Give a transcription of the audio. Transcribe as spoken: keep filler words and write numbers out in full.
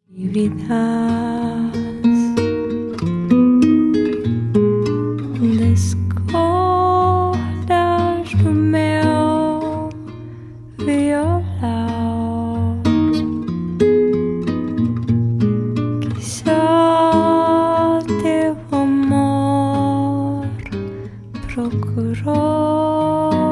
Descordas do meu violão que só teu amor procurou.